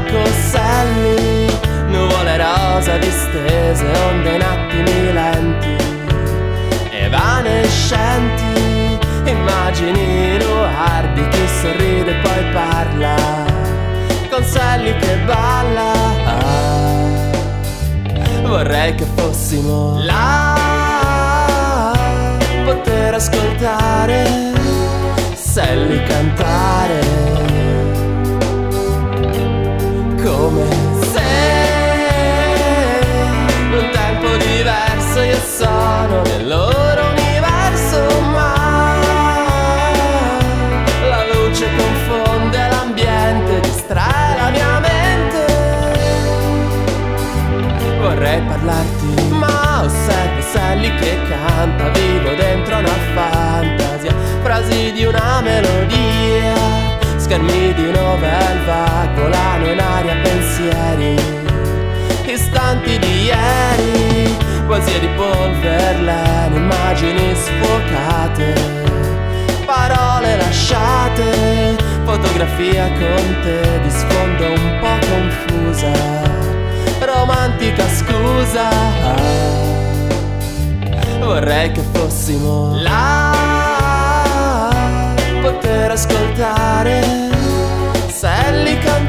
Sally, nuvole rosa distese, onde in attimi lenti, evanescenti, immagini noir di chi sorride e poi parla, con Sally che balla. Vorrei che fossimo là, poter ascoltare Sally cantare, come se in un tempo diverso io sono nel loro universo, ma la luce confonde l'ambiente, distrae la mia mente. Vorrei parlarti, ma osservo Sally che canta, vivo dentro una fantasia, frasi di una melodia, schermi di novel vague, volano in aria pensieri, istanti di ieri, poesie di Paul Verlaine, immagini sfocate, parole lasciate, fotografia con te di sfondo un po' confusa, romantica scusa. Vorrei che fossimo là, poter ascoltare Sally cantare.